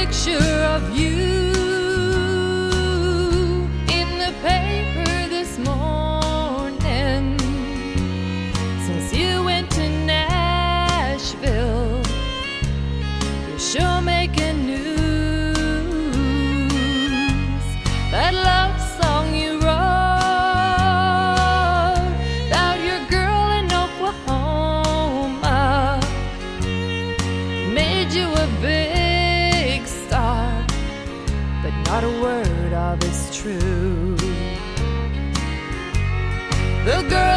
picture of you in the paper this morning. Since you went to Nashville, you're sure making news. That love song you wrote about your girl in Oklahoma made you a big star, but not a word of it's true. The girl